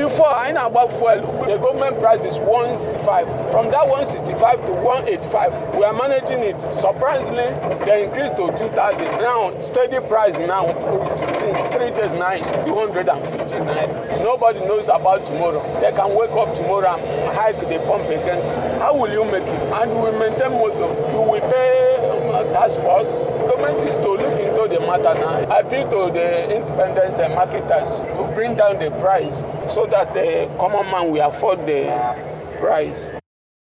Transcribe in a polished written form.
Before, I know about fuel, the government price is 165. From that 165 to 185, we are managing it. Surprisingly, they increased to 230. Now, steady price now, since 3 days now, is 259. Nobody knows about tomorrow. They can wake up tomorrow and hike the pump again. How will you make it? And we maintain motor. You will pay task force. Government is to look into the matter now. I appeal to the independent marketers to bring down the price so that the common man will afford the price.